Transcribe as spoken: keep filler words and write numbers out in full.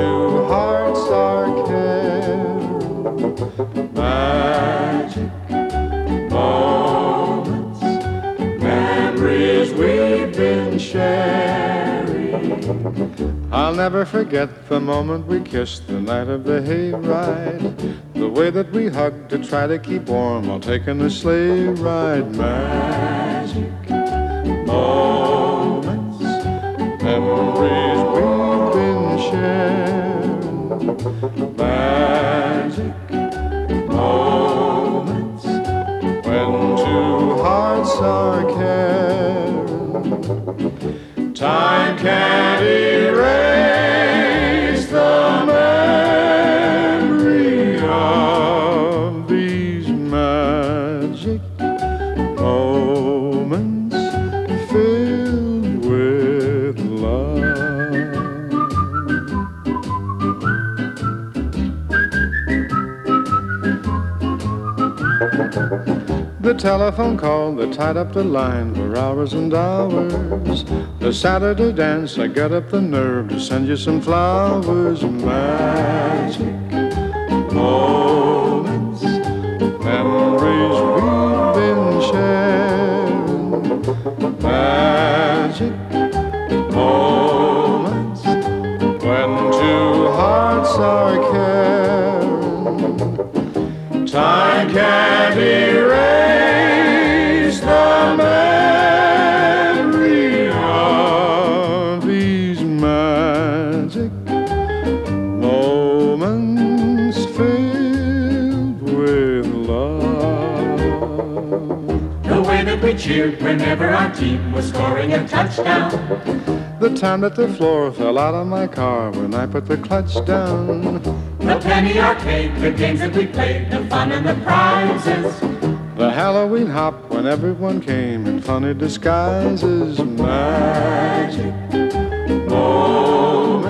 two hearts are caring. Magic moments, memories we've been sharing. I'll never forget the moment we kissed the night of the hayride, the way that we hugged to try to keep warm while taking the sleigh ride. Magic moments, memories we've been sharing. Magic moments, when two hearts are caring. Time can't erase the memory of these magic moments filled with love. The telephone call that tied up the line for hours and hours. The Saturday dance, I got up the nerve to send you some flowers. Magic moments, memories we've been sharing. Magic moments, when two hearts are caring. Time can't erase the memory of these magic moments filled with love. The way that we cheered whenever our team was scoring a touchdown. The time that the floor fell out of my car when I put the clutch down. The penny arcade, the games that we played, the fun and the prizes. The Halloween hop when everyone came in funny disguises. Magic moments.